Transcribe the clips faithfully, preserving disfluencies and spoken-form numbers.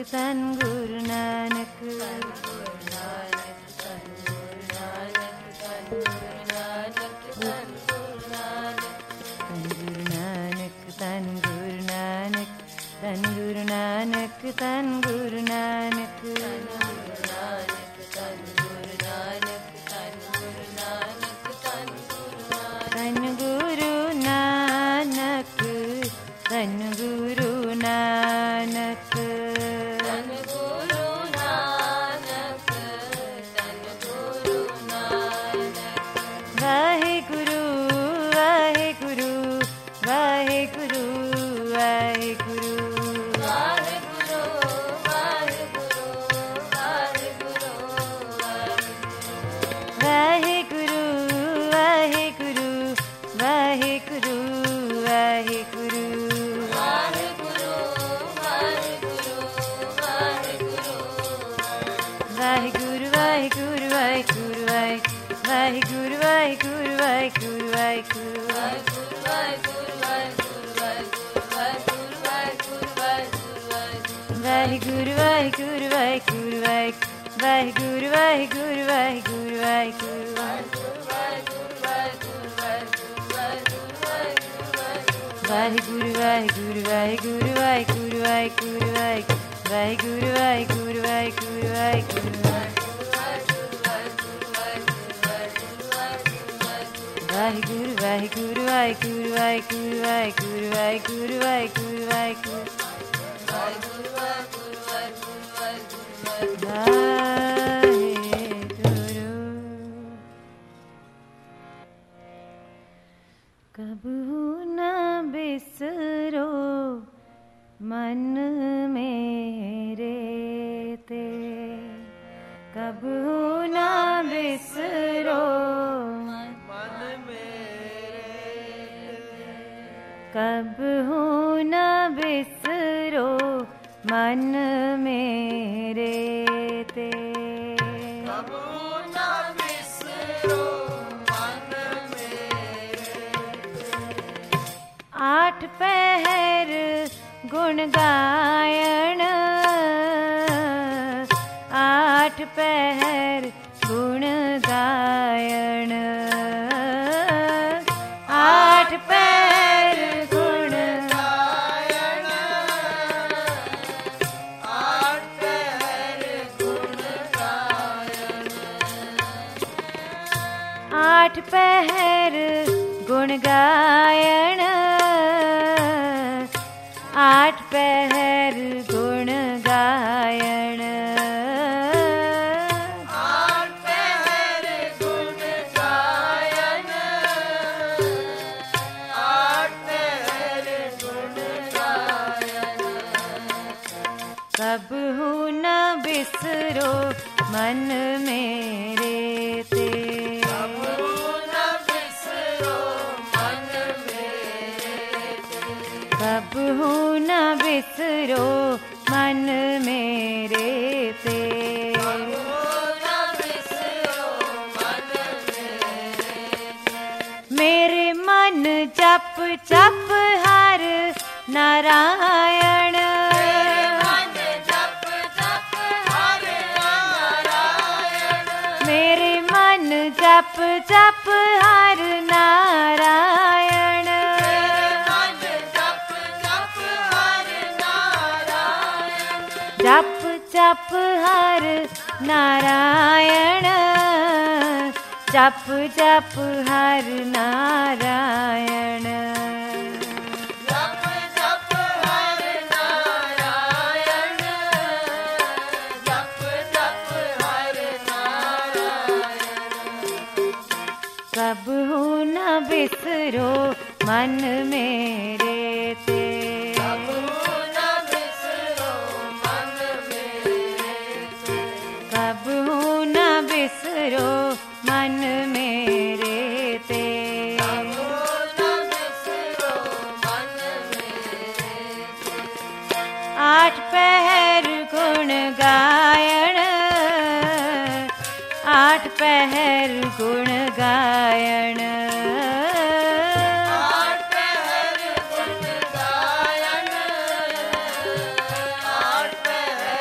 धन गुरु नानक धन गुरु नानक धन गुरु नानक धन गुरु नानक धन गुरु नानक धन गुरु नानक धन गुरु नानक धन गुरु नानक वाहे गुरु वाहे गुरु वाहे गुरु वाहे गुरु वाहे गुरु वाहे गुरु वाहे गुरु वाहे गुरु वाहे गुरु वाहे गुरु वाहे गुरु वाहे गुरु वाहे गुरु वाहे गुरु वाहे गुरु वाहे गुरु वाहे गुरु वाहे वाहे गुरु वाहे गुरु वाहे गुरु वाहे गुरु वाहे गुरु वाहे गुरु वाहे गुरु वाहे गुरु वाहे गुरु वाहे वाहे गुरु वाहे गुरु वाहे गुरु वाहे गुरु वाहे गुरु वाहे गुरु वाहे गुरु वाहे गुरु वाहे गुरु वाहे वाहे गुरु वाहे गुरु वाहे गुरु वाहे गुरु वाहे गुरु वाहे गुरु वाहे गुरु वाहे गुरु वाहे गुरु वाहे गुरु वाहे गुरु वाहे गुरु कबू न बिसरो मन मेरे ते कबू न बिसरो मन मेरे कबू न बिसरो मन मेरे ते कबू न बिसरो मन मेरे आठ पहर गुण गायन आठ पहर गुण गायन आठ पहर गुण गायन आठ पहर गुण गायन आठ पहर गुण गायन आठ पहर गुण गायन आठ पहर गुण गायन आठ पहर गुण गायन कबहू न बिसरो मन मेरे ते कबहू न बिसरो मन मेरे ते मेरे मन जप जप हर नारायण मेरे मन जप जप हर नारायण जप जप हर नारायण जप जप हर नारायण जप जप हर नारायण जप जप हर नारायण कबहू न बिसरो मन मेरे ते कबहू न बिसरो मन मेरे ते आठ पहर गुण गायन आठ पहर गुण गायन आठ पहर गुण गायन आठ पहर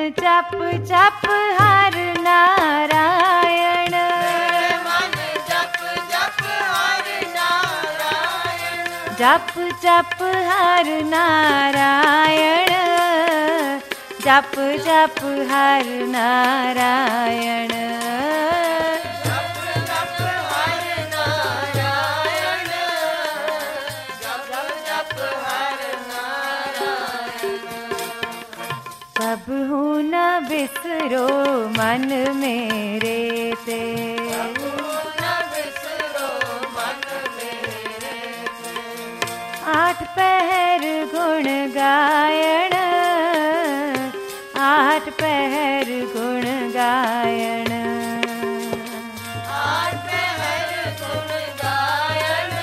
जप जप हर नारायण, मेरे मन जप जप हर नारायण, जप जप हर नारायण, जप जप हर नारायण, जप जप हर नारायण, जप जप हर नारायण। कबहू न बिसरो मन मेरे ते, न बिसरो मन मेरे ते, आठ पहर गुण गायण, आठ पहर गुण गायण, आठ पहर गुण गायन,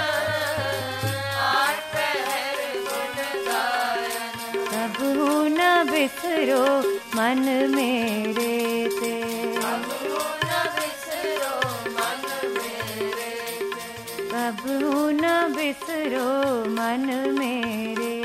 आठ पहर गुण गायन। कबहू न बिसरो मन मेरे ते, न बिसरो मन मेरे ते, कबहू न बिसरो मन मेरे